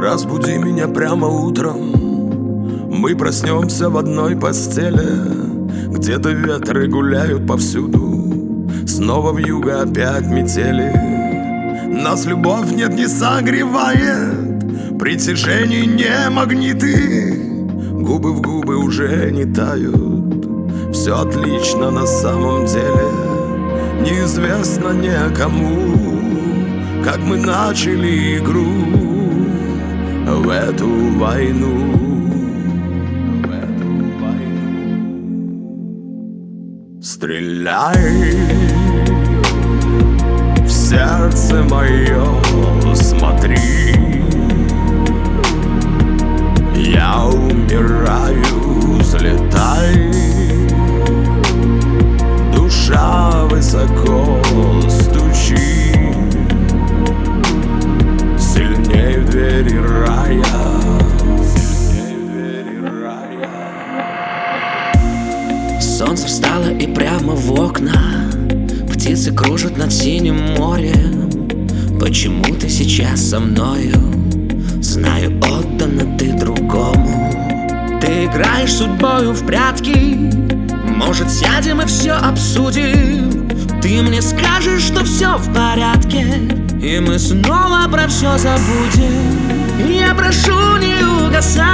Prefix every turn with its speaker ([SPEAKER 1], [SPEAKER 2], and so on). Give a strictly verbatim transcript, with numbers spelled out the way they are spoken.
[SPEAKER 1] Разбуди меня прямо утром, мы проснемся в одной постели. Где-то ветры гуляют повсюду, снова вьюга опять метели. Нас любовь нет не согревает, притяжение не магниты. Губы в губы уже не тают, все отлично на самом деле. Неизвестно никому, как мы начали игру в эту войну. В эту войну. Стреляй в сердце мое, смотри, я умираю, взлетай. Душа высоко стучит, сильнее в двери рая, сильнее в двери рая.
[SPEAKER 2] Солнце встало и прямо в окна, птицы кружат над синим морем. Почему ты сейчас со мною? Знаю, отдана ты другому. Ты играешь судьбою в прятки, может, сядем и все обсудим. Ты мне скажешь, что все в порядке, и мы снова про все забудем. Я прошу, не угасай.